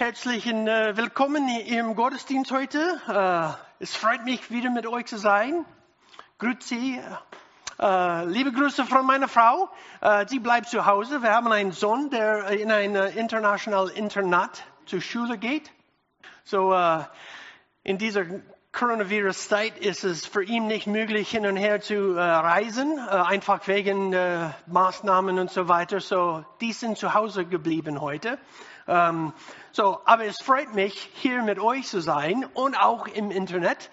Herzlichen Willkommen im Gottesdienst heute. Es freut mich, wieder mit euch zu sein. Grüezi. Liebe Grüße von meiner Frau. Sie bleibt zu Hause. Wir haben einen Sohn, der in ein internationales Internat zur Schule geht. So, in dieser Coronavirus-Zeit ist es für ihn nicht möglich, hin und her zu reisen, einfach wegen Maßnahmen und so weiter. So, die sind zu Hause geblieben heute. Aber es freut mich, hier mit euch zu sein und auch im Internet.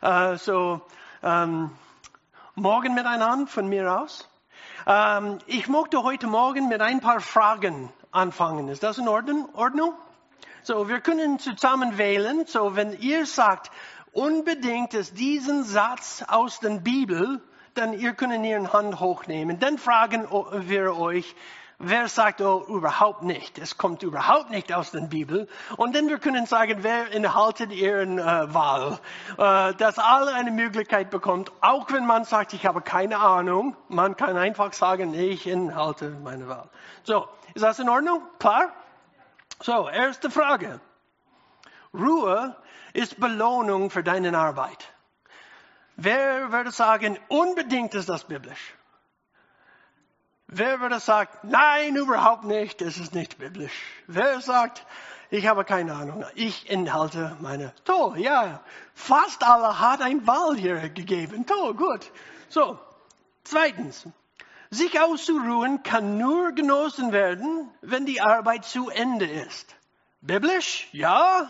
Morgen miteinander von mir aus. Ich möchte heute Morgen mit ein paar Fragen anfangen. Ist das in Ordnung? So, wir können zusammen wählen. So, wenn ihr sagt, unbedingt ist diesen Satz aus der Bibel, dann ihr könnt Ihre Hand hochnehmen. Dann fragen wir euch, wer sagt, oh, überhaupt nicht. Es kommt überhaupt nicht aus der Bibel. Und dann wir können sagen, wer enthaltet Ihren Wahl. Dass alle eine Möglichkeit bekommt, auch wenn man sagt, ich habe keine Ahnung. Man kann einfach sagen, ich enthalte meine Wahl. So, ist das in Ordnung? Klar? So, erste Frage. Ruhe ist Belohnung für deine Arbeit. Wer würde sagen, unbedingt ist das biblisch? Wer würde sagen, nein, überhaupt nicht, das ist nicht biblisch? Wer sagt, ich habe keine Ahnung, ich enthalte meine... Toll, ja, fast alle hat ein Wahl hier gegeben. Toll, gut. So, zweitens, sich auszuruhen kann nur genossen werden, wenn die Arbeit zu Ende ist. Biblisch? Ja?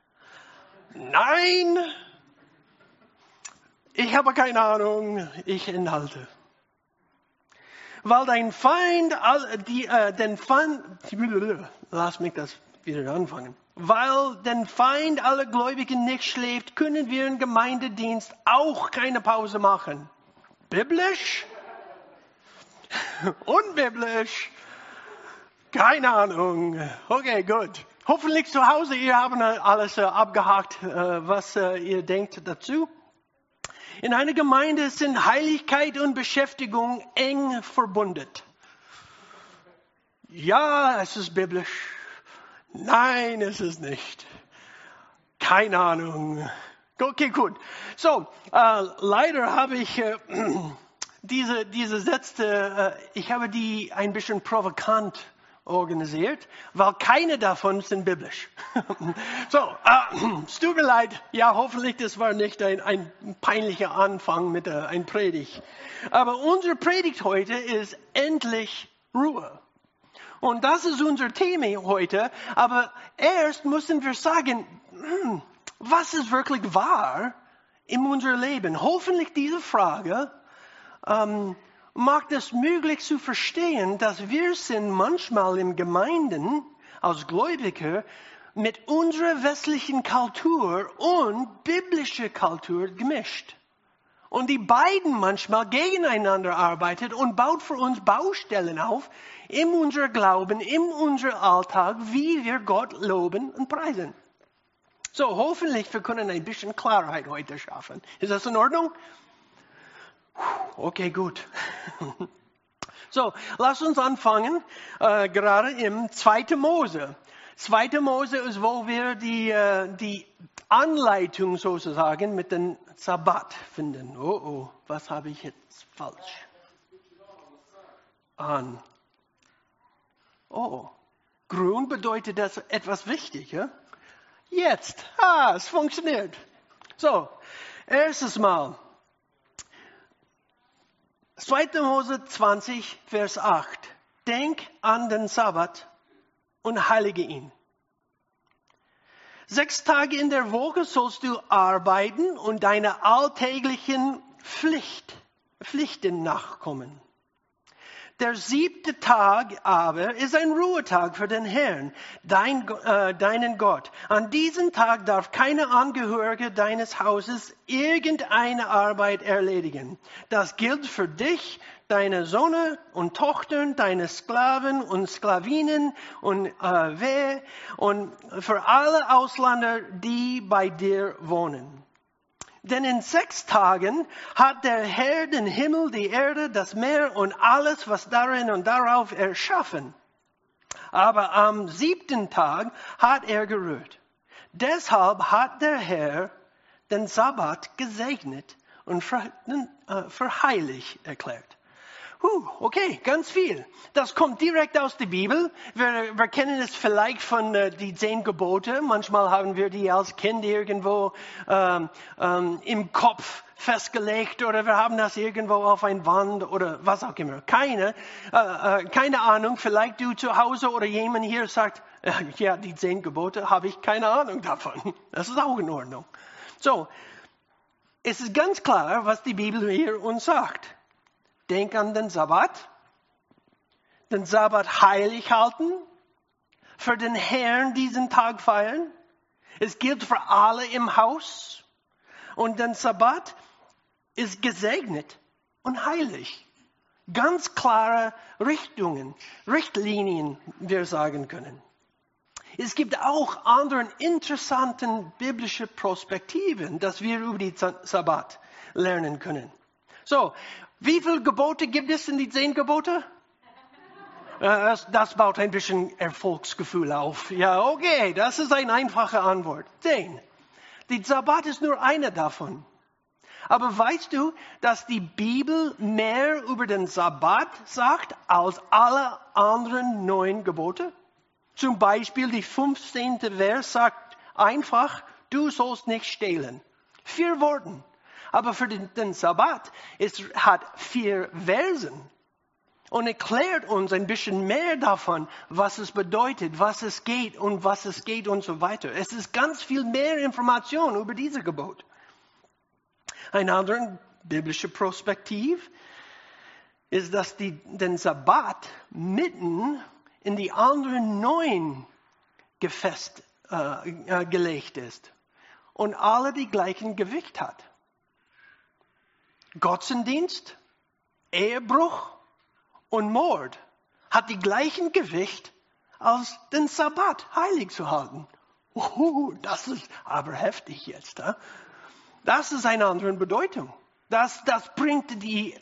Nein? Ich habe keine Ahnung, ich enthalte. Weil dein Feind, lass mich das wieder anfangen. Weil dein Feind aller Gläubigen nicht schläft, können wir im Gemeindedienst auch keine Pause machen. Biblisch? Unbiblisch? Keine Ahnung. Okay, gut. Hoffentlich zu Hause, ihr habt alles abgehakt, was ihr denkt dazu. In einer Gemeinde sind Heiligkeit und Beschäftigung eng verbunden. Ja, es ist biblisch. Nein, es ist nicht. Keine Ahnung. Okay, gut. So, leider habe ich diese Sätze, ich habe die ein bisschen provokant organisiert, weil keine davon sind biblisch. So, es tut mir leid. Ja, hoffentlich, das war nicht ein peinlicher Anfang mit einer Predigt. Aber unsere Predigt heute ist endlich Ruhe. Und das ist unser Thema heute. Aber erst müssen wir sagen, was ist wirklich wahr in unserem Leben? Hoffentlich diese Frage macht es möglich zu verstehen, dass wir sind manchmal in Gemeinden als Gläubiger mit unserer westlichen Kultur und biblischer Kultur gemischt. Und die beiden manchmal gegeneinander arbeitet und baut für uns Baustellen auf in unser Glauben, in unser Alltag, wie wir Gott loben und preisen. So, hoffentlich wir können ein bisschen Klarheit heute schaffen. Ist das in Ordnung? Okay, gut. So, lass uns anfangen, gerade im 2. Mose. 2. Mose ist, wo wir die Anleitung sozusagen mit dem Sabbat finden. Oh, was habe ich jetzt falsch an? Oh, grün bedeutet das etwas wichtig, ja? Jetzt, es funktioniert. So, erstes Mal. 2. Mose 20, Vers 8. Denk an den Sabbat und heilige ihn. 6 Tage in der Woche sollst du arbeiten und deine alltäglichen Pflichten nachkommen. Der 7. Tag aber ist ein Ruhetag für den Herrn, deinen Gott. An diesem Tag darf keine Angehörige deines Hauses irgendeine Arbeit erledigen. Das gilt für dich, deine Söhne und Tochter, deine Sklaven und Sklavinnen und und für alle Ausländer, die bei dir wohnen. Denn in 6 Tagen hat der Herr den Himmel, die Erde, das Meer und alles, was darin und darauf erschaffen. Aber am 7. Tag hat er geruht. Deshalb hat der Herr den Sabbat gesegnet und für heilig erklärt. Okay, ganz viel. Das kommt direkt aus der Bibel. Wir kennen es vielleicht von die 10 Gebote. Manchmal haben wir die als Kind irgendwo im Kopf festgelegt oder wir haben das irgendwo auf ein Wand oder was auch immer. Keine Ahnung. Vielleicht du zu Hause oder jemand hier sagt, ja, die 10 Gebote habe ich keine Ahnung davon. Das ist auch in Ordnung. So, es ist ganz klar, was die Bibel hier uns sagt. Denk an den Sabbat heilig halten, für den Herrn diesen Tag feiern. Es gilt für alle im Haus. Und der Sabbat ist gesegnet und heilig. Ganz klare Richtlinien, wir sagen können. Es gibt auch andere interessanten biblische Perspektiven, dass wir über den Sabbat lernen können. So, wie viele Gebote gibt es in die 10 Gebote? Das baut ein bisschen Erfolgsgefühl auf. Ja, okay, das ist eine einfache Antwort. 10. Der Sabbat ist nur eine davon. Aber weißt du, dass die Bibel mehr über den Sabbat sagt als alle anderen 9 Gebote? Zum Beispiel die 15. Vers sagt einfach, du sollst nicht stehlen. 4 Worte. Aber für den Sabbat hat 4 Versen und erklärt uns ein bisschen mehr davon, was es bedeutet, was es geht und so weiter. Es ist ganz viel mehr Information über diese Gebot. Eine andere biblische Perspektive ist, dass den Sabbat mitten in die anderen 9 gelegt ist und alle die gleichen Gewicht hat. Gottesdienst, Ehebruch und Mord hat die gleichen Gewicht als den Sabbat heilig zu halten. Das ist aber heftig jetzt. Das ist eine andere Bedeutung. Das bringt die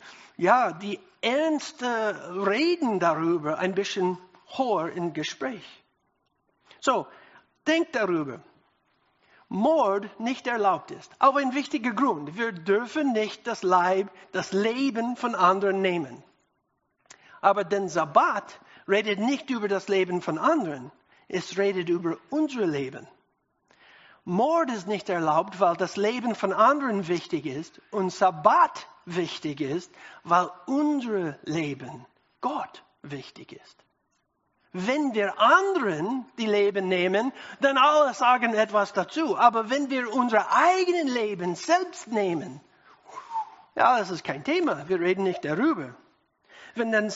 ernste Reden darüber ein bisschen höher im Gespräch. So, denk darüber. Mord nicht erlaubt ist. Auf ein wichtiger Grund. Wir dürfen nicht das Leben von anderen nehmen. Aber der Sabbat redet nicht über das Leben von anderen. Es redet über unser Leben. Mord ist nicht erlaubt, weil das Leben von anderen wichtig ist. Und Sabbat wichtig ist, weil unser Leben Gott wichtig ist. Wenn wir anderen die Leben nehmen, dann alle sagen etwas dazu. Aber wenn wir unser eigenes Leben selbst nehmen, ja, das ist kein Thema. Wir reden nicht darüber. Wenn wir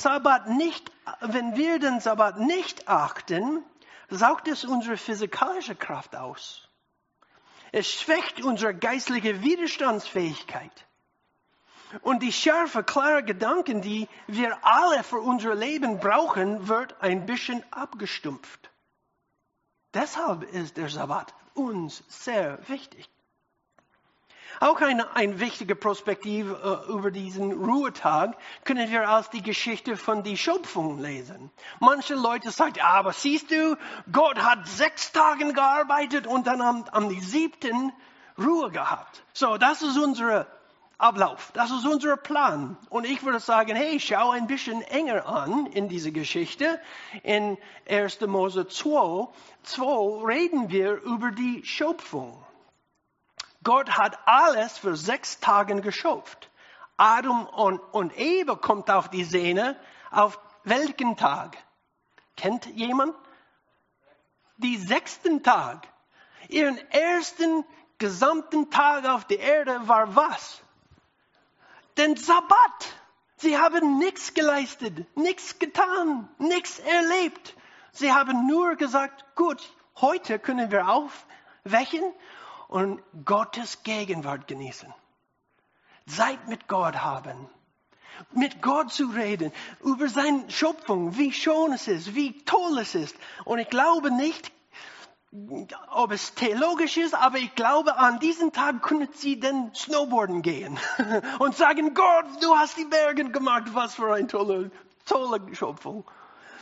den Sabbat nicht achten, saugt es unsere physikalische Kraft aus. Es schwächt unsere geistliche Widerstandsfähigkeit. Und die scharfe, klare Gedanken, die wir alle für unser Leben brauchen, wird ein bisschen abgestumpft. Deshalb ist der Sabbat uns sehr wichtig. Auch eine wichtige Perspektive über diesen Ruhetag können wir als die Geschichte von der Schöpfung lesen. Manche Leute sagen, aber siehst du, Gott hat 6 Tage gearbeitet und dann am 7. Ruhe gehabt. So, das ist unser Ablauf. Das ist unser Plan. Und ich würde sagen, hey, schau ein bisschen enger an in diese Geschichte. In 1. Mose 2 reden wir über die Schöpfung. Gott hat alles für 6 Tage geschöpft. Adam und Eva kommt auf die Szene auf welchen Tag? Kennt jemand? Die 6. Tag. Ihren ersten gesamten Tag auf der Erde war was? Den Sabbat. Sie haben nichts geleistet, nichts getan, nichts erlebt. Sie haben nur gesagt, gut, heute können wir aufwecken und Gottes Gegenwart genießen. Zeit mit Gott haben. Mit Gott zu reden, über seine Schöpfung, wie schön es ist, wie toll es ist. Und ich glaube nicht, ob es theologisch ist, aber ich glaube, an diesem Tag können sie dann Snowboarden gehen und sagen, Gott, du hast die Berge gemacht, was für eine tolle Schöpfung.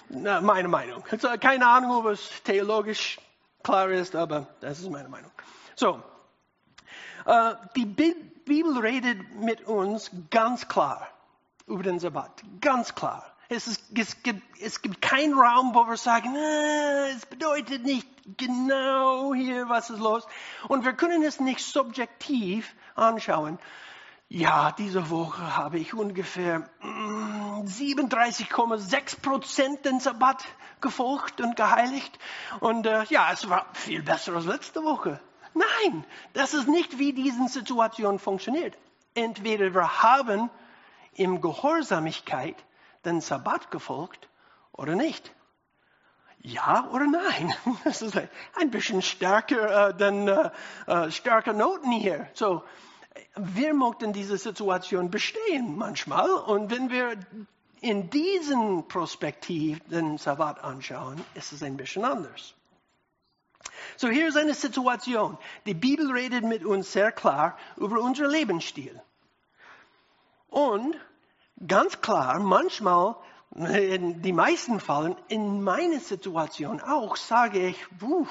Meine Meinung. Also, keine Ahnung, ob es theologisch klar ist, aber das ist meine Meinung. So, die Bibel redet mit uns ganz klar über den Sabbat. Ganz klar. Es gibt keinen Raum, wo wir sagen, es bedeutet nicht genau hier, was ist los. Und wir können es nicht subjektiv anschauen. Ja, diese Woche habe ich ungefähr 37,6% den Sabbat gefolgt und geheiligt. Und es war viel besser als letzte Woche. Nein, das ist nicht, wie diese Situation funktioniert. Entweder wir haben in Gehorsamkeit den Sabbat gefolgt oder nicht. Ja oder nein? Das ist ein bisschen stärker, stärker Noten hier. So, wir möchten diese Situation bestehen manchmal. Und wenn wir in diesen Perspektiv den Sabbat anschauen, ist es ein bisschen anders. So, hier ist eine Situation. Die Bibel redet mit uns sehr klar über unseren Lebensstil. Und ganz klar, manchmal, in die meisten Fällen, in meiner Situation auch, sage ich,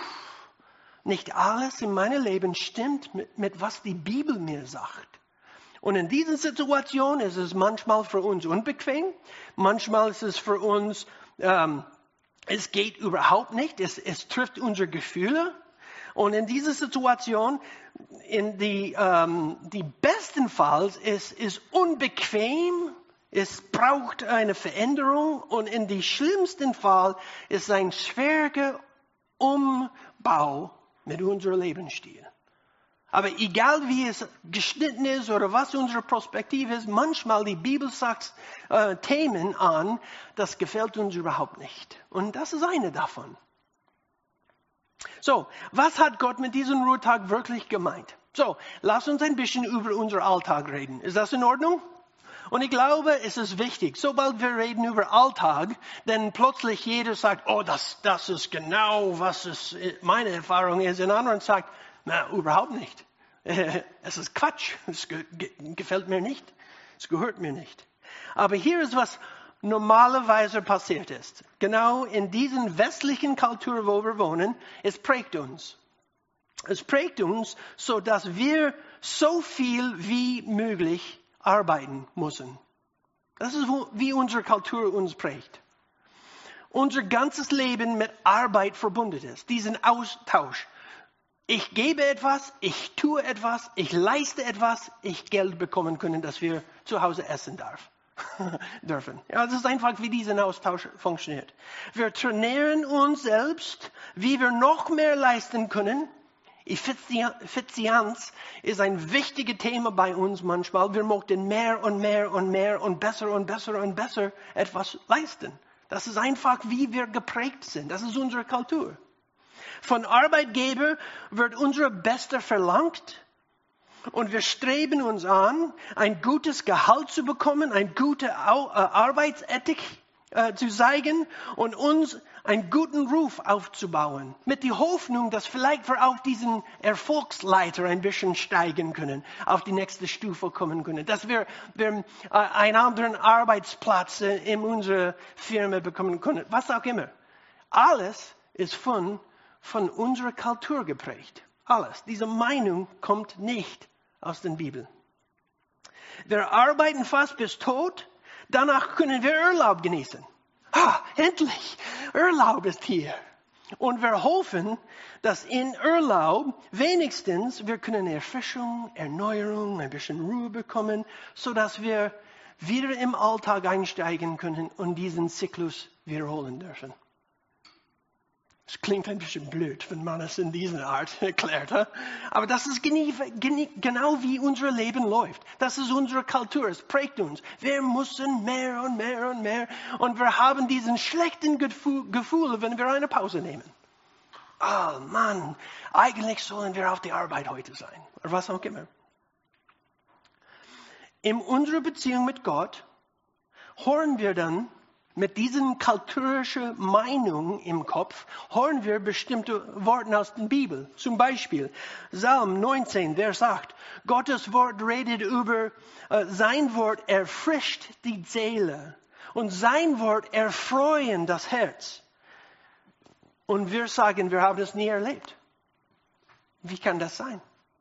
nicht alles in meinem Leben stimmt mit was die Bibel mir sagt. Und in dieser Situation ist es manchmal für uns unbequem, manchmal ist es für uns, es geht überhaupt nicht, es trifft unsere Gefühle. Und in dieser Situation, in die bestenfalls, es ist unbequem, es braucht eine Veränderung und in die schlimmsten Fall ist ein schwieriger Umbau mit unserem Lebensstil. Aber egal wie es geschnitten ist oder was unsere Perspektive ist, manchmal die Bibel sagt Themen an, das gefällt uns überhaupt nicht. Und das ist eine davon. So, was hat Gott mit diesem Ruhetag wirklich gemeint? So, lass uns ein bisschen über unseren Alltag reden. Ist das in Ordnung? Und ich glaube, es ist wichtig, sobald wir reden über Alltag, denn plötzlich jeder sagt, oh, das ist genau, was es meine Erfahrung ist. Und anderen sagt, na, überhaupt nicht. Es ist Quatsch. Es gefällt mir nicht. Es gehört mir nicht. Aber hier ist, was normalerweise passiert ist. Genau in diesen westlichen Kultur, wo wir wohnen, es prägt uns. Es prägt uns, so dass wir so viel wie möglich arbeiten müssen. Das ist, wie unsere Kultur uns prägt. Unser ganzes Leben mit Arbeit verbunden ist. Diesen Austausch. Ich gebe etwas, ich tue etwas, ich leiste etwas, ich Geld bekommen können, dass wir zu Hause essen dürfen. Ja, das ist einfach, wie dieser Austausch funktioniert. Wir trainieren uns selbst, wie wir noch mehr leisten können. Effizienz ist ein wichtiges Thema bei uns manchmal. Wir möchten mehr und mehr und mehr und besser und besser und besser etwas leisten. Das ist einfach, wie wir geprägt sind. Das ist unsere Kultur. Von Arbeitgeber wird unser Beste verlangt und wir streben uns an, ein gutes Gehalt zu bekommen, eine gute Arbeitsethik zu zeigen und uns einen guten Ruf aufzubauen. Mit der Hoffnung, dass vielleicht wir auf diesen Erfolgsleiter ein bisschen steigen können, auf die nächste Stufe kommen können, dass wir einen anderen Arbeitsplatz in unserer Firma bekommen können, was auch immer. Alles ist von unserer Kultur geprägt. Alles. Diese Meinung kommt nicht aus der Bibel. Wir arbeiten fast bis tot, danach können wir Urlaub genießen. Endlich, Urlaub ist hier. Und wir hoffen, dass in Urlaub wenigstens wir können Erfrischung, Erneuerung, ein bisschen Ruhe bekommen, sodass wir wieder im Alltag einsteigen können und diesen Zyklus wiederholen dürfen. Es klingt ein bisschen blöd, wenn man es in dieser Art erklärt. Aber das ist genau wie unser Leben läuft. Das ist unsere Kultur. Es prägt uns. Wir müssen mehr und mehr und mehr. Und wir haben diesen schlechten Gefühl, wenn wir eine Pause nehmen. Oh Mann, eigentlich sollen wir auf die Arbeit heute sein. Oder was auch immer. In unserer Beziehung mit Gott hören wir dann, mit diesen kulturischen Meinungen im Kopf hören wir bestimmte Worte aus der Bibel. Zum Beispiel Psalm 19, der sagt, Gottes Wort redet über, sein Wort erfrischt die Seele Und sein Wort erfreuen das Herz. Und wir sagen, wir haben es nie erlebt. Wie kann das sein?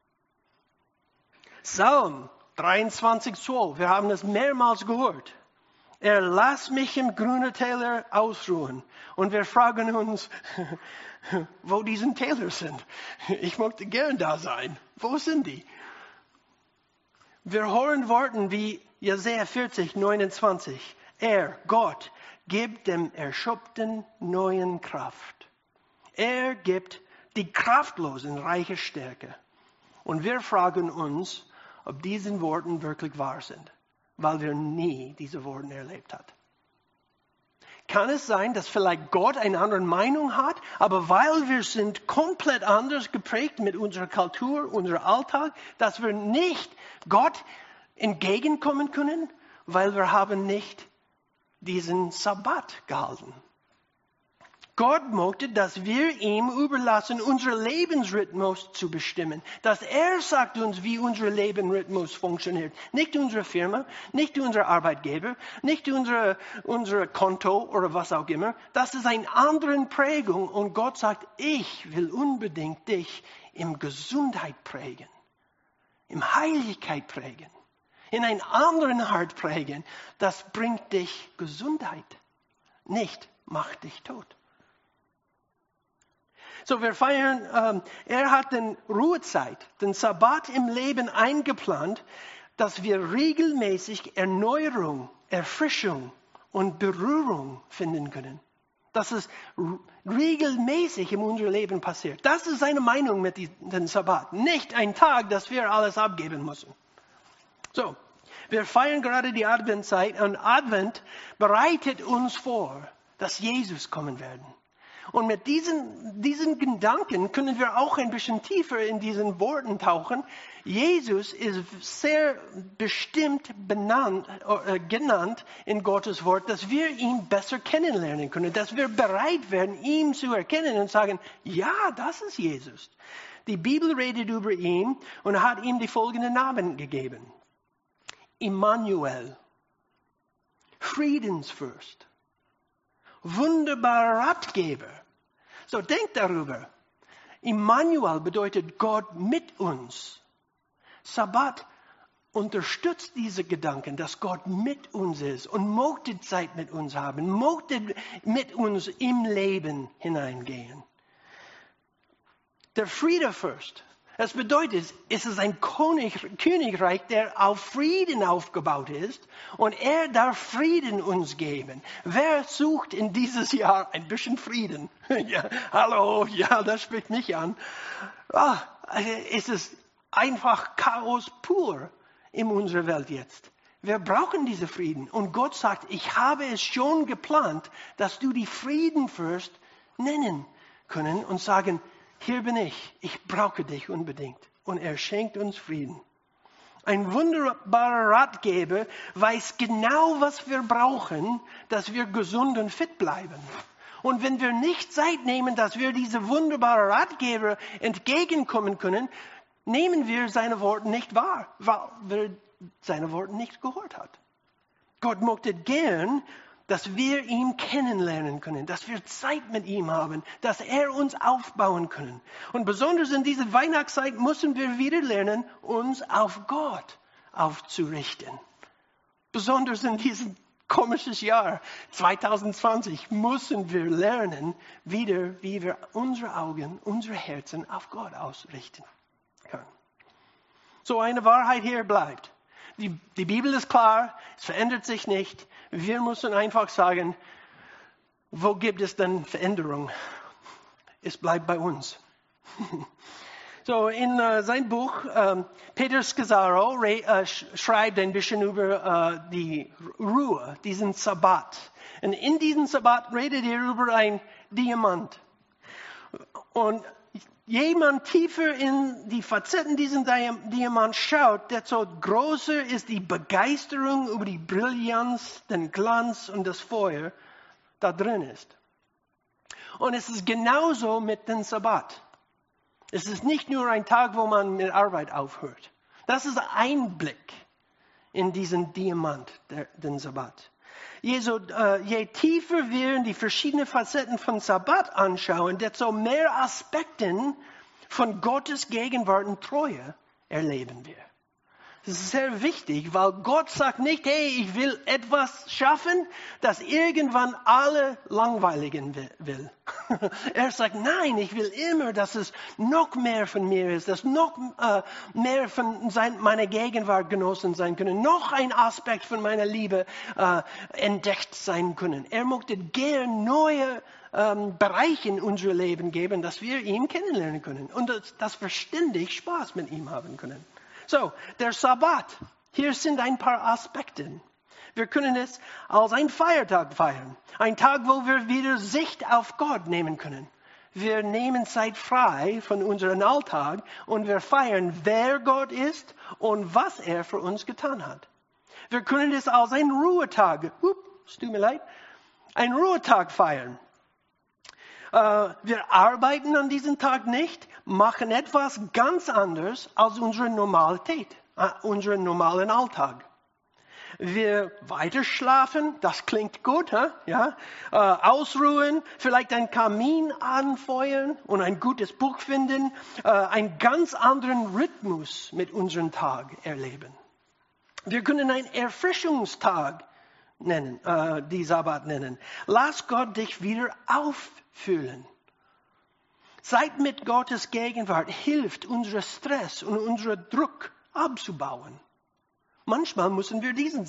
Psalm 23,12, wir haben es mehrmals gehört. Er lässt mich im grünen Täler ausruhen. Und wir fragen uns, wo diese Täler sind. Ich möchte gern da sein. Wo sind die? Wir hören Worte wie Jesaja 40, 29. Er, Gott, gibt dem Erschöpften neuen Kraft. Er gibt die Kraftlosen reiche Stärke. Und wir fragen uns, ob diese Worte wirklich wahr sind, weil wir nie diese Worte erlebt haben. Kann es sein, dass vielleicht Gott eine andere Meinung hat, aber weil wir sind komplett anders geprägt mit unserer Kultur, unserem Alltag, dass wir nicht Gott entgegenkommen können, weil wir haben nicht diesen Sabbat gehalten. Gott möchte, dass wir ihm überlassen, unseren Lebensrhythmus zu bestimmen. Dass er sagt uns, wie unser Lebensrhythmus funktioniert. Nicht unsere Firma, nicht unser Arbeitgeber, nicht unser Konto oder was auch immer. Das ist eine andere Prägung. Und Gott sagt, ich will unbedingt dich in Gesundheit prägen. In Heiligkeit prägen. In ein anderen Hart prägen. Das bringt dich Gesundheit. Nicht macht dich tot. So, wir feiern, er hat den Ruhezeit, den Sabbat im Leben eingeplant, dass wir regelmäßig Erneuerung, Erfrischung und Berührung finden können. Dass es regelmäßig in unserem Leben passiert. Das ist seine Meinung mit dem Sabbat. Nicht ein Tag, dass wir alles abgeben müssen. So, wir feiern gerade die Adventzeit und Advent bereitet uns vor, dass Jesus kommen werden. Und mit diesen Gedanken können wir auch ein bisschen tiefer in diesen Worten tauchen. Jesus ist sehr bestimmt genannt in Gottes Wort, dass wir ihn besser kennenlernen können, dass wir bereit werden, ihn zu erkennen und sagen, ja, das ist Jesus. Die Bibel redet über ihn und hat ihm die folgenden Namen gegeben. Immanuel, Friedensfürst, wunderbarer Ratgeber. So denkt darüber. Immanuel bedeutet Gott mit uns. Sabbat unterstützt diese Gedanken, dass Gott mit uns ist und möchte Zeit mit uns haben, möchte mit uns im Leben hineingehen. Der Friedefürst. Das bedeutet, es ist ein Königreich, der auf Frieden aufgebaut ist und er darf Frieden uns geben. Wer sucht in dieses Jahr ein bisschen Frieden? Ja, hallo, ja, das spricht mich an. Es ist einfach Chaos pur in unserer Welt jetzt. Wir brauchen diesen Frieden und Gott sagt, ich habe es schon geplant, dass du die Friedenfürst nennen können und sagen, hier bin ich brauche dich unbedingt. Und er schenkt uns Frieden. Ein wunderbarer Ratgeber weiß genau, was wir brauchen, dass wir gesund und fit bleiben. Und wenn wir nicht Zeit nehmen, dass wir diese wunderbare Ratgeber entgegenkommen können, nehmen wir seine Worte nicht wahr, weil wir seine Worte nicht gehört hat. Gott möchte gern, dass wir ihn kennenlernen können, dass wir Zeit mit ihm haben, dass er uns aufbauen kann. Und besonders in dieser Weihnachtszeit müssen wir wieder lernen, uns auf Gott aufzurichten. Besonders in diesem komischen Jahr 2020 müssen wir lernen, wieder, wie wir unsere Augen, unsere Herzen auf Gott ausrichten können. So eine Wahrheit hier bleibt. Die Bibel ist klar, es verändert sich nicht. Wir müssen einfach sagen, wo gibt es denn Veränderung? Es bleibt bei uns. So, in sein Buch, Peter Scazzaro schreibt ein bisschen über die Ruhe, diesen Sabbat. Und in diesem Sabbat redet er über ein Diamant. Und jemand tiefer in die Facetten dieses Diamant schaut, desto größer ist die Begeisterung über die Brillanz, den Glanz und das Feuer da drin ist. Und es ist genauso mit dem Sabbat. Es ist nicht nur ein Tag, wo man mit Arbeit aufhört. Das ist ein Blick in diesen Diamant, den Sabbat. Je tiefer wir die verschiedenen Facetten von Sabbat anschauen, desto mehr Aspekten von Gottes Gegenwart und Treue erleben wir. Das ist sehr wichtig, weil Gott sagt nicht, hey, ich will etwas schaffen, das irgendwann alle langweiligen will. Er sagt, nein, ich will immer, dass es noch mehr von mir ist, dass noch mehr von meiner Gegenwart genossen sein können, noch ein Aspekt von meiner Liebe entdeckt sein können. Er möchte gern neue Bereiche in unser Leben geben, dass wir ihn kennenlernen können und dass wir ständig Spaß mit ihm haben können. So, der Sabbat. Hier sind ein paar Aspekte. Wir können es als einen Feiertag feiern. Ein Tag, wo wir wieder Sicht auf Gott nehmen können. Wir nehmen Zeit frei von unserem Alltag und wir feiern, wer Gott ist und was er für uns getan hat. Wir können es als einen Ruhetag, es tut mir leid, einen Ruhetag feiern. Wir arbeiten an diesem Tag nicht, machen etwas ganz anderes als unsere Normalität, unseren normalen Alltag. Wir weiter schlafen, das klingt gut, ja? Ausruhen, vielleicht einen Kamin anfeuern und ein gutes Buch finden, einen ganz anderen Rhythmus mit unserem Tag erleben. Wir können einen Erfrischungstag nennen, die Sabbat nennen. Lass Gott dich wieder auffüllen. Zeit mit Gottes Gegenwart hilft, unseren Stress und unseren Druck abzubauen. Manchmal müssen wir diesen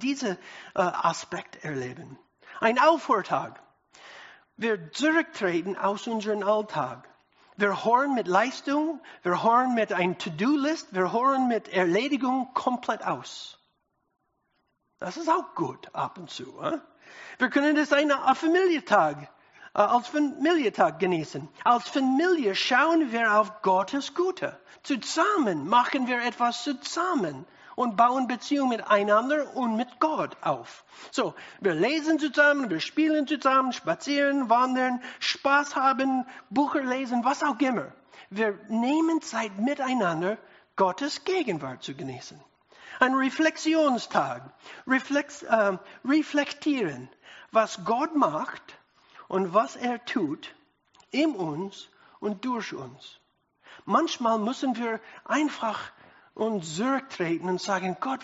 Aspekt erleben. Ein Aufhörtag. Wir zurücktreten aus unserem Alltag. Wir hören mit Leistung, wir hören mit einer To-Do-List, wir hören mit Erledigung komplett aus. Das ist auch gut ab und zu. Wir können das als Familientag genießen. Als Familie schauen wir auf Gottes Gute. Zusammen machen wir etwas zusammen und bauen Beziehungen miteinander und mit Gott auf. So, wir lesen zusammen, wir spielen zusammen, spazieren, wandern, Spaß haben, Bücher lesen, was auch immer. Wir nehmen Zeit miteinander, Gottes Gegenwart zu genießen. Ein Reflexionstag. Reflektieren, was Gott macht und was er tut in uns und durch uns. Manchmal müssen wir einfach uns zurücktreten und sagen, Gott,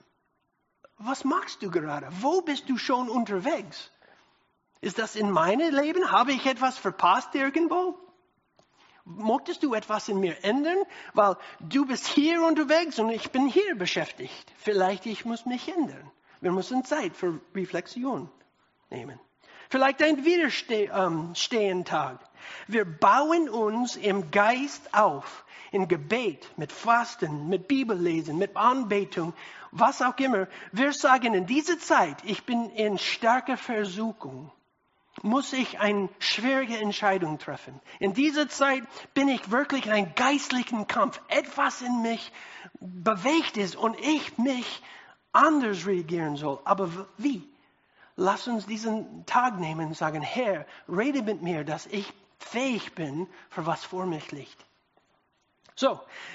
was machst du gerade? Wo bist du schon unterwegs? Ist das in meinem Leben? Habe ich etwas verpasst irgendwo? Möchtest du etwas in mir ändern? Weil du bist hier unterwegs und ich bin hier beschäftigt. Vielleicht ich muss mich ändern. Wir müssen Zeit für Reflexion nehmen. Vielleicht ein Widerstehentag. Wir bauen uns im Geist auf, in Gebet, mit Fasten, mit Bibellesen, mit Anbetung, was auch immer. Wir sagen in dieser Zeit, ich bin in starker Versuchung. Muss ich eine schwierige Entscheidung treffen. In dieser Zeit bin ich wirklich in einem geistlichen Kampf. Etwas in mich bewegt ist und ich mich anders reagieren soll. Aber wie? Lass uns diesen Tag nehmen und sagen, Herr, rede mit mir, dass ich fähig bin, für was vor mich liegt. So,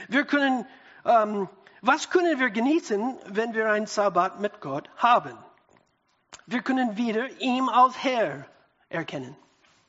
was können wir genießen, wenn wir einen Sabbat mit Gott haben? Wir können wieder ihn als Herr erkennen.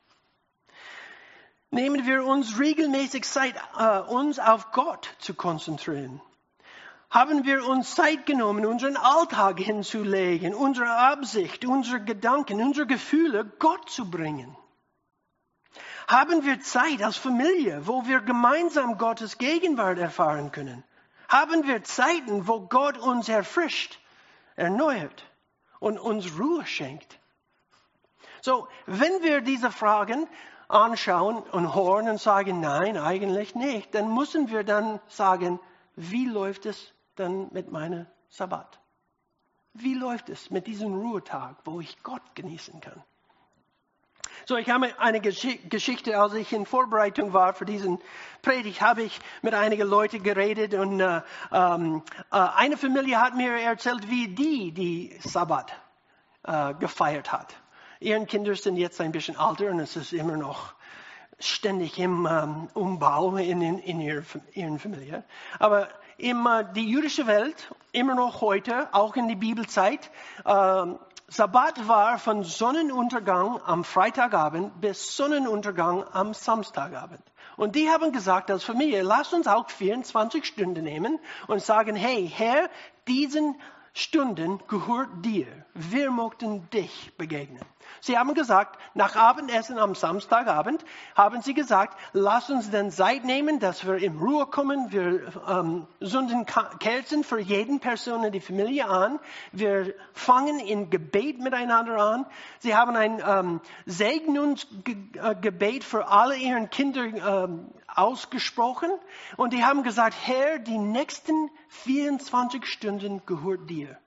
Nehmen wir uns regelmäßig Zeit, uns auf Gott zu konzentrieren. Haben wir uns Zeit genommen, unseren Alltag hinzulegen, unsere Absicht, unsere Gedanken, unsere Gefühle Gott zu bringen. Haben wir Zeit als Familie, wo wir gemeinsam Gottes Gegenwart erfahren können? Haben wir Zeiten, wo Gott uns erfrischt, erneuert und uns Ruhe schenkt? So, wenn wir diese Fragen anschauen und hören und sagen, nein, eigentlich nicht, dann müssen wir dann sagen, wie läuft es dann mit meinem Sabbat? Wie läuft es mit diesem Ruhetag, wo ich Gott genießen kann? So, ich habe eine Geschichte, als ich in Vorbereitung war für diesen Predigt, habe ich mit einigen Leuten geredet und eine Familie hat mir erzählt, wie die Sabbat gefeiert hat. Ihre Kinder sind jetzt ein bisschen älter und es ist immer noch ständig im Umbau in ihren Familie. Aber die jüdische Welt, immer noch heute, auch in der Bibelzeit, Sabbat war von Sonnenuntergang am Freitagabend bis Sonnenuntergang am Samstagabend. Und die haben gesagt als Familie, lasst uns auch 24 Stunden nehmen und sagen, hey Herr, diesen Stunden gehört dir. Wir möchten dich begegnen. Sie haben gesagt, nach Abendessen am Samstagabend haben sie gesagt, lass uns dann Zeit nehmen, dass wir in Ruhe kommen. Wir zünden Kerzen für jeden Person in die Familie an. Wir fangen in Gebet miteinander an. Sie haben ein Segnungsgebet für alle ihren Kinder ausgesprochen. Und die haben gesagt, Herr, die nächsten 24 Stunden gehört dir.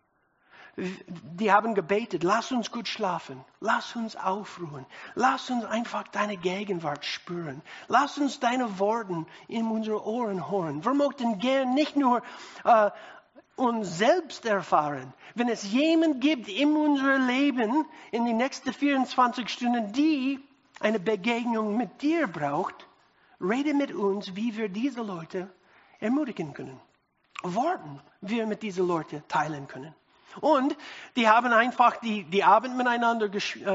Die haben gebetet, lass uns gut schlafen, lass uns aufruhen, lass uns einfach deine Gegenwart spüren, lass uns deine Worte in unsere Ohren hören. Wir möchten gern nicht nur uns selbst erfahren. Wenn es jemanden gibt in unserem Leben in den nächsten 24 Stunden, die eine Begegnung mit dir braucht, rede mit uns, wie wir diese Leute ermutigen können. Worten wir mit diesen Leuten teilen können. Und die haben einfach die Abend miteinander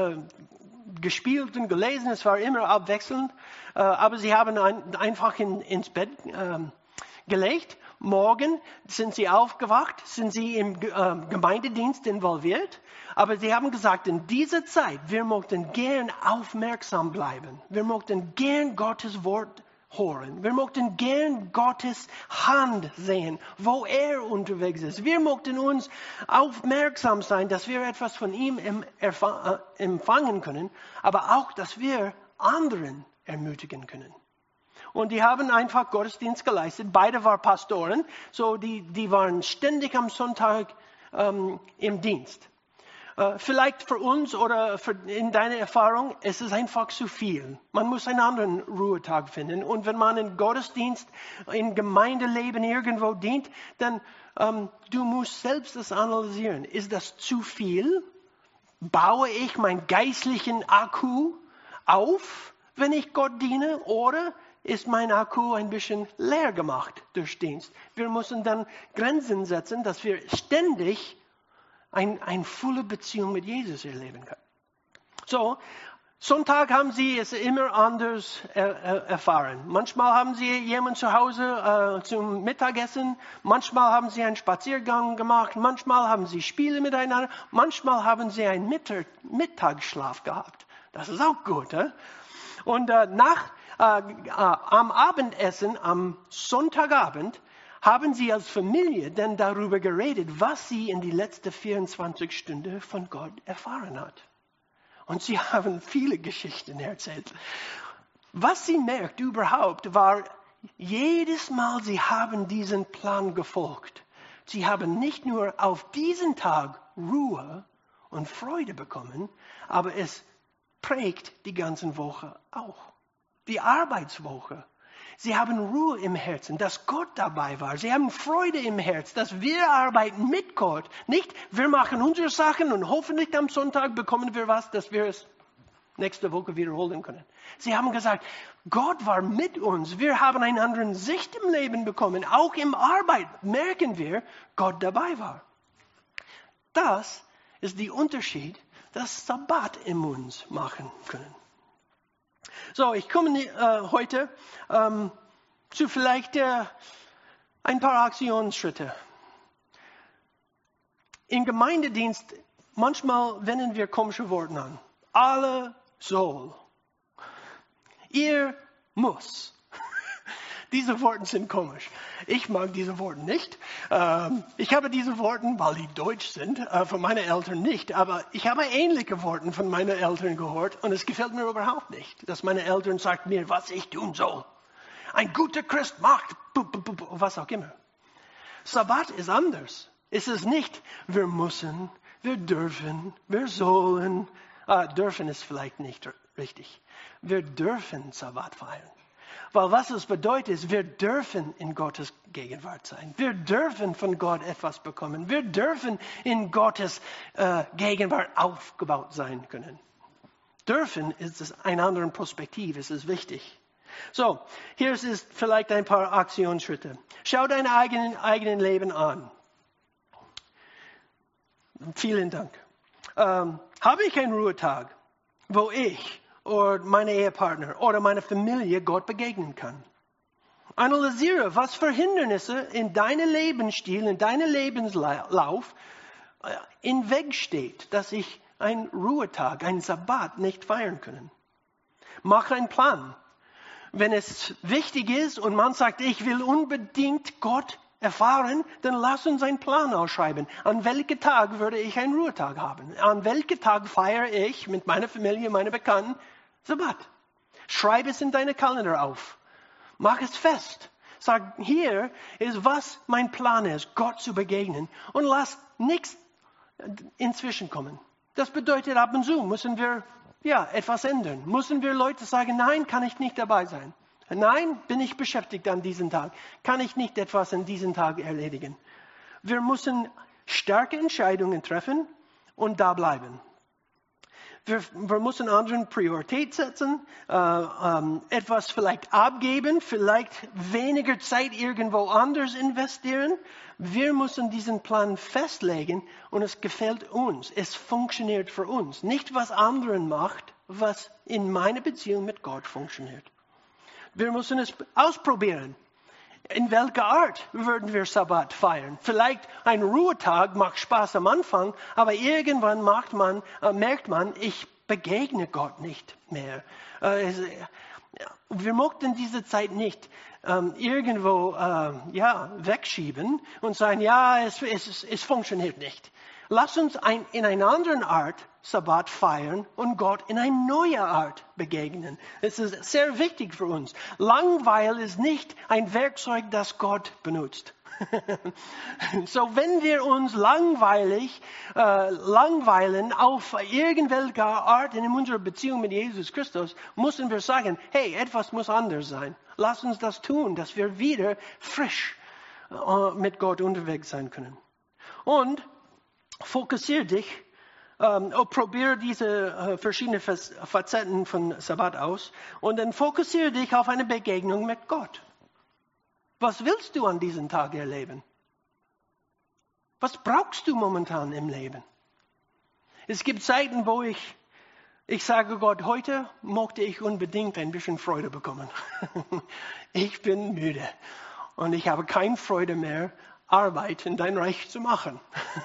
gespielt und gelesen. Es war immer abwechselnd. Aber sie haben einfach ins Bett gelegt. Morgen sind sie aufgewacht, sind sie im Gemeindedienst involviert. Aber sie haben gesagt, in dieser Zeit, wir möchten gern aufmerksam bleiben. Wir möchten gern Gottes Wort hören. Wir möchten gern Gottes Hand sehen, wo er unterwegs ist. Wir möchten uns aufmerksam sein, dass wir etwas von ihm empfangen können, aber auch, dass wir anderen ermutigen können. Und die haben einfach Gottesdienst geleistet. Beide waren Pastoren, so die waren ständig am Sonntag im Dienst. Vielleicht für uns oder in deiner Erfahrung, es ist einfach zu viel. Man muss einen anderen Ruhetag finden. Und wenn man im Gottesdienst, im Gemeindeleben irgendwo dient, dann du musst selbst das analysieren. Ist das zu viel? Baue ich meinen geistlichen Akku auf, wenn ich Gott diene? Oder ist mein Akku ein bisschen leer gemacht durch Dienst? Wir müssen dann Grenzen setzen, dass wir ständig eine volle Beziehung mit Jesus erleben können. So, Sonntag haben sie es immer anders erfahren. Manchmal haben sie jemanden zu Hause zum Mittagessen. Manchmal haben sie einen Spaziergang gemacht. Manchmal haben sie Spiele miteinander. Manchmal haben sie einen Mittagsschlaf gehabt. Das ist auch gut. Und am Abendessen, am Sonntagabend, haben sie als Familie dann darüber geredet, was sie in die letzten 24 Stunden von Gott erfahren hat. Und sie haben viele Geschichten erzählt. Was sie merkt überhaupt war, jedes Mal sie haben diesen Plan gefolgt. Sie haben nicht nur auf diesen Tag Ruhe und Freude bekommen, aber es prägt die ganze Woche auch. Die Arbeitswoche. Sie haben Ruhe im Herzen, dass Gott dabei war. Sie haben Freude im Herzen, dass wir arbeiten mit Gott. Nicht, wir machen unsere Sachen und hoffentlich am Sonntag bekommen wir was, dass wir es nächste Woche wiederholen können. Sie haben gesagt, Gott war mit uns. Wir haben eine andere Sicht im Leben bekommen. Auch im Arbeit merken wir, Gott dabei war. Das ist der Unterschied, das Sabbat in uns machen können. So, ich komme heute zu vielleicht ein paar Aktionsschritte. Im Gemeindedienst, manchmal wenden wir komische Worte an. Alle soll. Ihr muss. Diese Worte sind komisch. Ich mag diese Worte nicht. Ich habe diese Worte, weil die deutsch sind, von meinen Eltern nicht. Aber ich habe ähnliche Worte von meinen Eltern gehört und es gefällt mir überhaupt nicht, dass meine Eltern sagen mir, was ich tun soll. Ein guter Christ macht, was auch immer. Sabbat ist anders. Es ist nicht, wir müssen, wir dürfen, wir sollen. Dürfen ist vielleicht nicht richtig. Wir dürfen Sabbat feiern. Weil was es bedeutet, ist, wir dürfen in Gottes Gegenwart sein. Wir dürfen von Gott etwas bekommen. Wir dürfen in Gottes Gegenwart aufgebaut sein können. Dürfen ist eine andere Perspektive, es ist wichtig. So, hier ist vielleicht ein paar Aktionsschritte. Schau dein eigenen Leben an. Vielen Dank. habe ich einen Ruhetag, wo ich oder meine Ehepartner oder meine Familie Gott begegnen kann. Analysiere, was für Hindernisse in deinem Lebensstil, in deinem Lebenslauf im Weg steht, dass ich einen Ruhetag, einen Sabbat nicht feiern kann. Mach einen Plan. Wenn es wichtig ist und man sagt, ich will unbedingt Gott erfahren, dann lass uns einen Plan ausschreiben. An welchem Tag würde ich einen Ruhetag haben? An welchem Tag feiere ich mit meiner Familie, meinen Bekannten Sabbat? Schreib es in deine Kalender auf. Mach es fest. Sag, hier ist, was mein Plan ist, Gott zu begegnen. Und lass nichts inzwischen kommen. Das bedeutet, ab und zu müssen wir etwas ändern. Müssen wir Leute sagen, nein, kann ich nicht dabei sein. Nein, bin ich beschäftigt an diesem Tag. Kann ich nicht etwas an diesem Tag erledigen. Wir müssen starke Entscheidungen treffen und da bleiben. Wir müssen anderen Priorität setzen, etwas vielleicht abgeben, vielleicht weniger Zeit irgendwo anders investieren. Wir müssen diesen Plan festlegen und es gefällt uns. Es funktioniert für uns. Nicht, was anderen macht, was in meiner Beziehung mit Gott funktioniert. Wir müssen es ausprobieren. In welcher Art würden wir Sabbat feiern? Vielleicht ein Ruhetag macht Spaß am Anfang, aber irgendwann merkt man, ich begegne Gott nicht mehr. Wir möchten diese Zeit nicht irgendwo wegschieben und sagen, es funktioniert nicht. Lass uns in einer anderen Art Sabbat feiern und Gott in einer neuen Art begegnen. Es ist sehr wichtig für uns. Langweil ist nicht ein Werkzeug, das Gott benutzt. So, wenn wir uns langweilen auf irgendwelche Art in unserer Beziehung mit Jesus Christus, müssen wir sagen, hey, etwas muss anders sein. Lass uns das tun, dass wir wieder frisch mit Gott unterwegs sein können. Und fokussiere dich, probiere diese verschiedenen Facetten von Sabbat aus und dann fokussiere dich auf eine Begegnung mit Gott. Was willst du an diesem Tag erleben? Was brauchst du momentan im Leben? Es gibt Zeiten, wo ich sage Gott, heute möchte ich unbedingt ein bisschen Freude bekommen. Ich bin müde und ich habe keine Freude mehr, Arbeit in dein Reich zu machen.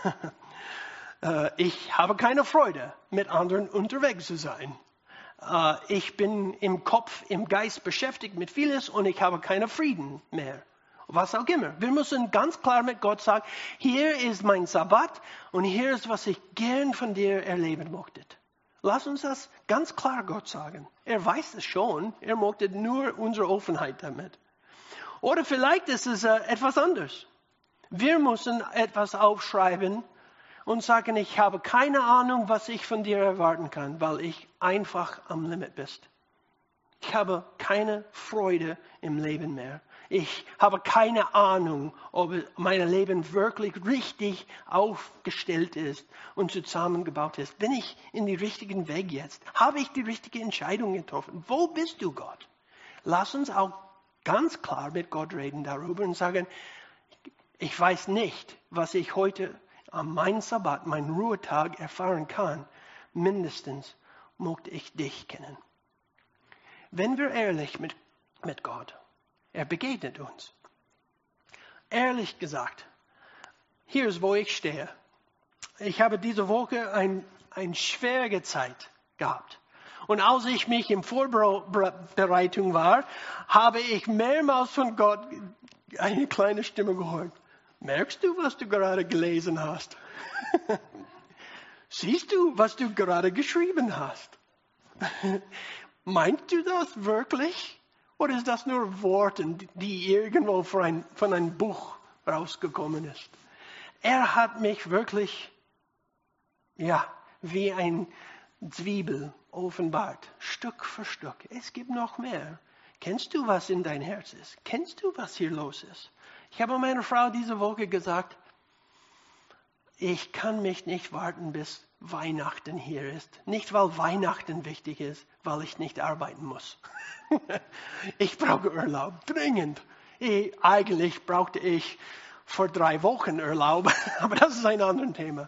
Ich habe keine Freude, mit anderen unterwegs zu sein. Ich bin im Kopf, im Geist beschäftigt mit vieles und ich habe keinen Frieden mehr. Was auch immer. Wir müssen ganz klar mit Gott sagen, hier ist mein Sabbat und hier ist, was ich gern von dir erleben möchte. Lass uns das ganz klar Gott sagen. Er weiß es schon, er möchte nur unsere Offenheit damit. Oder vielleicht ist es etwas anderes. Wir müssen etwas aufschreiben und sagen, ich habe keine Ahnung, was ich von dir erwarten kann, weil ich einfach am Limit bin. Ich habe keine Freude im Leben mehr. Ich habe keine Ahnung, ob mein Leben wirklich richtig aufgestellt ist und zusammengebaut ist. Bin ich in den richtigen Weg jetzt? Habe ich die richtige Entscheidung getroffen? Wo bist du, Gott? Lass uns auch ganz klar mit Gott reden darüber und sagen, ich weiß nicht, was ich heute an meinem Sabbat, meinen Ruhetag erfahren kann. Mindestens möchte ich dich kennen. Wenn wir ehrlich mit Gott, er begegnet uns. Ehrlich gesagt, hier ist, wo ich stehe. Ich habe diese Woche eine schwere Zeit gehabt. Und als ich mich in Vorbereitung war, habe ich mehrmals von Gott eine kleine Stimme gehört. Merkst du, was du gerade gelesen hast? Siehst du, was du gerade geschrieben hast? Meinst du das wirklich? Oder ist das nur Worte, die irgendwo von einem Buch rausgekommen ist? Er hat mich wirklich, wie ein Zwiebel offenbart, Stück für Stück. Es gibt noch mehr. Kennst du, was in dein Herz ist? Kennst du, was hier los ist? Ich habe meiner Frau diese Woche gesagt, ich kann mich nicht warten, bis Weihnachten hier ist. Nicht, weil Weihnachten wichtig ist, weil ich nicht arbeiten muss. Ich brauche Urlaub, dringend. Eigentlich brauchte ich vor 3 Wochen Urlaub, aber das ist ein anderes Thema.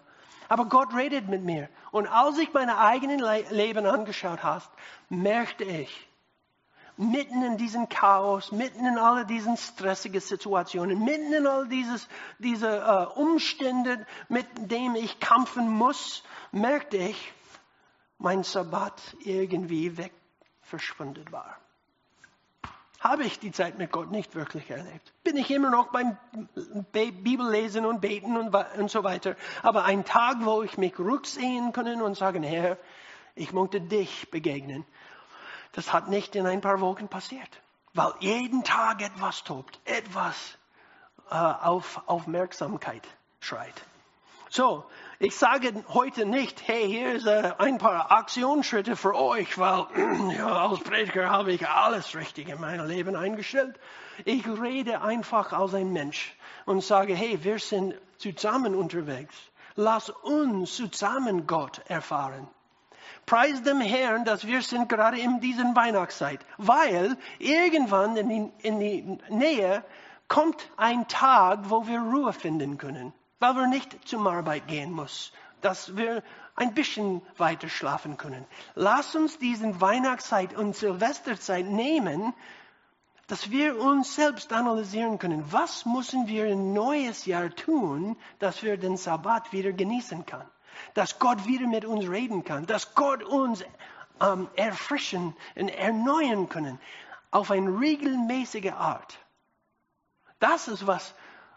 Aber Gott redet mit mir. Und als ich mein eigenes Leben angeschaut habe, merkte ich, mitten in diesem Chaos, mitten in all diesen stressigen Situationen, mitten in all diese Umstände, mit denen ich kämpfen muss, merkte ich, mein Sabbat irgendwie verschwunden war. Habe ich die Zeit mit Gott nicht wirklich erlebt. Bin ich immer noch beim Bibellesen und Beten und so weiter. Aber ein Tag, wo ich mich rücksehen kann und sagen, Herr, ich möchte dich begegnen. Das hat nicht in ein paar Wochen passiert. Weil jeden Tag etwas tobt. Etwas auf Aufmerksamkeit schreit. So, ich sage heute nicht, hey, hier sind ein paar Aktionsschritte für euch, weil ja, als Prediger habe ich alles richtig in meinem Leben eingestellt. Ich rede einfach als ein Mensch und sage, hey, wir sind zusammen unterwegs. Lass uns zusammen Gott erfahren. Preis dem Herrn, dass wir sind gerade in dieser Weihnachtszeit, weil irgendwann in die Nähe kommt ein Tag, wo wir Ruhe finden können. Weil wir nicht zum Arbeit gehen müssen, dass wir ein bisschen weiter schlafen können. Lass uns diesen Weihnachtszeit und Silvesterzeit nehmen, dass wir uns selbst analysieren können. Was müssen wir im neues Jahr tun, dass wir den Sabbat wieder genießen können? Dass Gott wieder mit uns reden kann. Dass Gott uns erfrischen und erneuern können. Auf eine regelmäßige Art. Das ist was...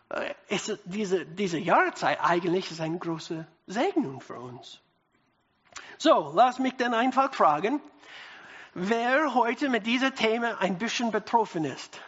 Diese Jahreszeit eigentlich ist eine große Segnung für uns. So, lass mich dann einfach fragen, wer heute mit diesem Thema ein bisschen betroffen ist.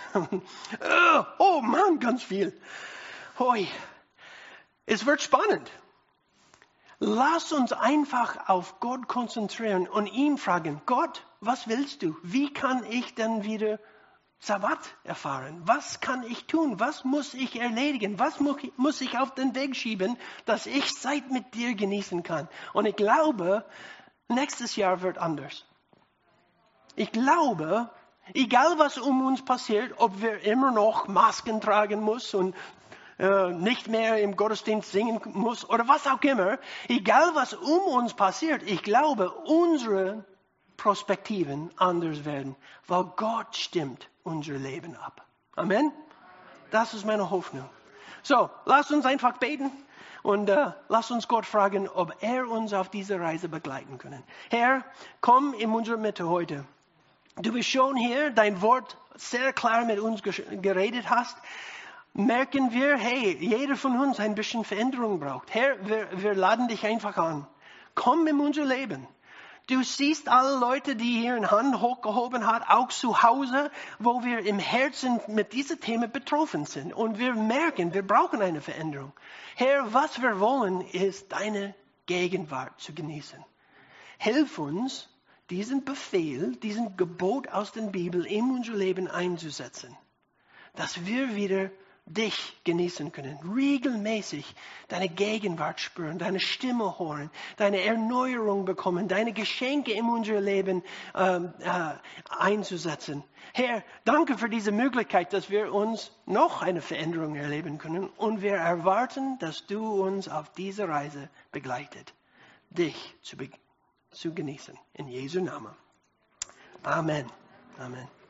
Oh Mann, ganz viel. Hoi. Es wird spannend. Lass uns einfach auf Gott konzentrieren und ihn fragen, Gott, was willst du? Wie kann ich denn wieder Sabbat erfahren? Was kann ich tun? Was muss ich erledigen? Was muss ich auf den Weg schieben, dass ich Zeit mit dir genießen kann? Und ich glaube, nächstes Jahr wird anders. Ich glaube, egal was um uns passiert, ob wir immer noch Masken tragen müssen und nicht mehr im Gottesdienst singen muss oder was auch immer, egal was um uns passiert, ich glaube, unsere Perspektiven anders werden, weil Gott stimmt unser Leben ab. Amen? Das ist meine Hoffnung. So, lasst uns einfach beten und lasst uns Gott fragen, ob er uns auf diese Reise begleiten kann. Herr, komm in unsere Mitte heute. Du bist schon hier, dein Wort sehr klar mit uns geredet hast. Merken wir, hey, jeder von uns ein bisschen Veränderung braucht. Herr, wir laden dich einfach an. Komm in unser Leben. Du siehst alle Leute, die hier eine Hand hochgehoben haben, auch zu Hause, wo wir im Herzen mit diesem Thema betroffen sind. Und wir merken, wir brauchen eine Veränderung. Herr, was wir wollen, ist deine Gegenwart zu genießen. Hilf uns, diesen Befehl, diesen Gebot aus der Bibel in unser Leben einzusetzen. Dass wir wieder dich genießen können, regelmäßig deine Gegenwart spüren, deine Stimme hören, deine Erneuerung bekommen, deine Geschenke in unser Leben einzusetzen. Herr, danke für diese Möglichkeit, dass wir uns noch eine Veränderung erleben können und wir erwarten, dass du uns auf diese Reise begleitet, dich zu genießen. In Jesu Namen. Amen. Amen.